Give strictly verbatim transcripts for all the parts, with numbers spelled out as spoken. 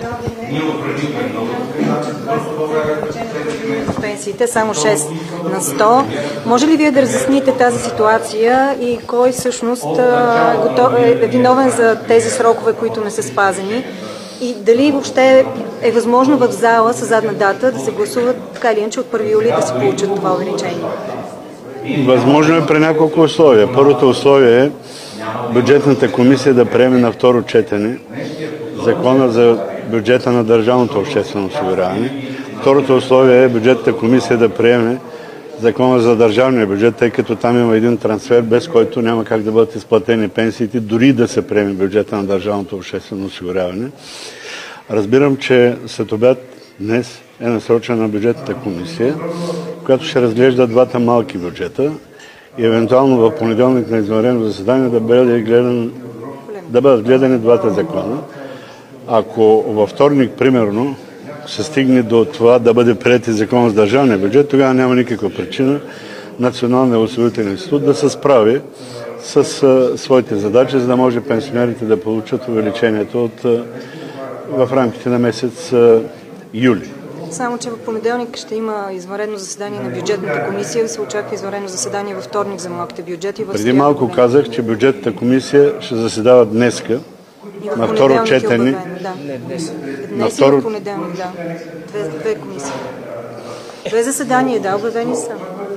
пенсиите, само шест на сто. Може ли вие да разясните тази ситуация и кой всъщност е виновен за тези срокове, които не са спазени? И дали въобще е възможно в зала с задна дата да се гласуват така или иначе от първи юли да се получат това увеличение? Възможно е при няколко условия. Първото условие е бюджетната комисия да приеме на второ четене закона за бюджета на държавното обществено осигуряване. Второто условие е бюджетната комисия да приеме закона за държавния бюджет, тъй като там има един трансфер, без който няма как да бъдат изплатени пенсиите, дори да се приеме бюджета на държавното обществено осигуряване. Разбирам, че след обяд днес е насрочена на бюджетната комисия, която ще разглежда двата малки бюджета и евентуално в понеделник на извънредно заседание да бъде гледан, да бъдат гледани двата закона. Ако във вторник, примерно, се стигне до това да бъде приет и закон за държавния бюджет, тогава няма никаква причина Националният осигурителен институт да се справи с а, своите задачи, за да може пенсионерите да получат увеличението от, а, в рамките на месец а, юли. Само, че в понеделник ще има извънредно заседание на бюджетната комисия и се очаква извънредно заседание във вторник за малките бюджети. Преди малко казах, че бюджетната комисия ще заседава днеска на второ четене. Да. Не, днес. Днес на второ... и в понеделник, да. Две, две комисии. Две заседания, да, обявени са.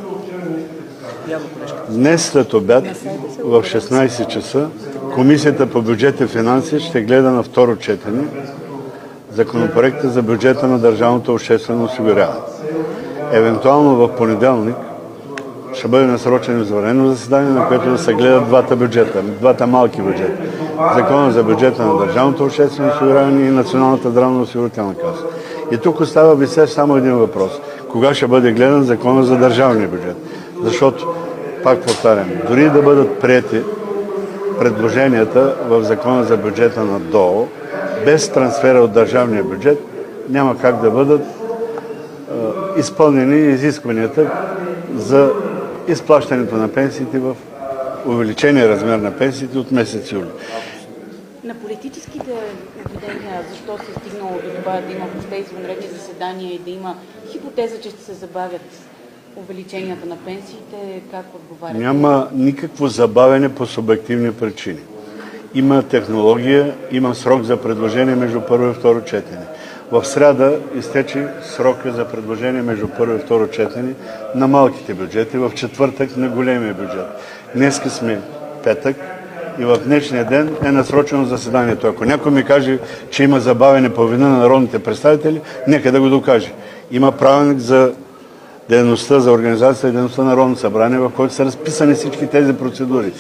Днес след обяд в шестнайсет часа Комисията по бюджет и финанси ще гледа на второ четене законопроекта за бюджета на държавното обществено осигуряване. Евентуално в понеделник ще бъде насрочено извънредно заседание, на което да се гледат двата бюджета, двата малки бюджета. Закона за бюджета на държавното обществено осигуряване и Националната здравноосигурителна каса. И тук остава висящ само един въпрос. Кога ще бъде гледан закона за държавния бюджет? Защото, пак повтарям, дори да бъдат приети предложенията в закона за бюджета на ДОО, без трансфера от държавния бюджет, няма как да бъдат е, изпълнени изискванията за изплащането на пенсиите в увеличение размер на пенсиите от месец юли. На политическите видения, защо се е стигнало до това да има въобще извънредни заседания и да има хипотеза, че ще се забавят увеличенията на пенсиите, как отговаряте? Няма никакво забавяне по субективни причини. Има технология, има срок за предложение между първо и второ четене. В сряда изтече срока за предложение между първо и второ четене на малките бюджети, в четвъртък на големия бюджет. Днеска сме петък и в днешния ден е насрочено заседанието. Ако някой ми каже, че има забавяне по вина на народните представители, нека да го докаже. Има правилник за дейността, за организацията и дейността на Народното събрание, в който са разписани всички тези процедури.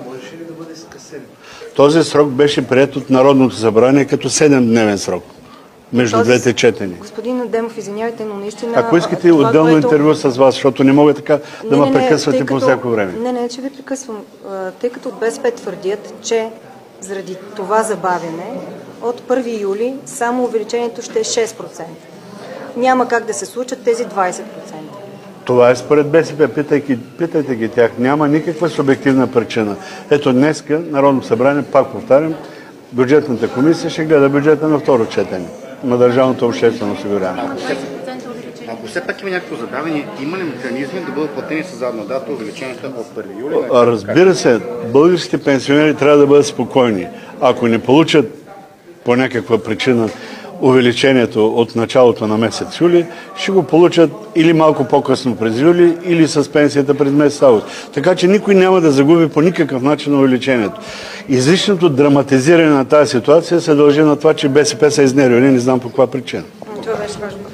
Този срок беше приет от Народното събрание като седемдневен срок между Този... двете четения. Господин Адемов, извинявайте, но наистина... Ако искате това, отделно което... интервю с вас, защото не мога така не, да не, ме прекъсвате по всяко време. Не, не, че ви прекъсвам. Тъй като от БСП твърдят, че заради това забавяне от първи юли само увеличението ще е шест процента. Няма как да се случат тези двайсет процента. Това е според БСП. Питайте, питайте ги тях. Няма никаква субективна причина. Ето днеска Народното събрание, пак повтарям, бюджетната комисия ще гледа бюджета на второ четене на държавното обществено осигуряване. Ако все пак има някакво забавяне, има ли механизми да бъдат платени с задна дата увеличенията от първи юли? Разбира се, българските пенсионери трябва да бъдат спокойни. Ако не получат по някаква причина увеличението от началото на месец юли, ще го получат или малко по-късно през юли, или с пенсията през месец август. Така че никой няма да загуби по никакъв начин увеличението. Излишното драматизиране на тази ситуация се дължи на това, че БСП са изнервени, не знам по каква причина. Това беше важно.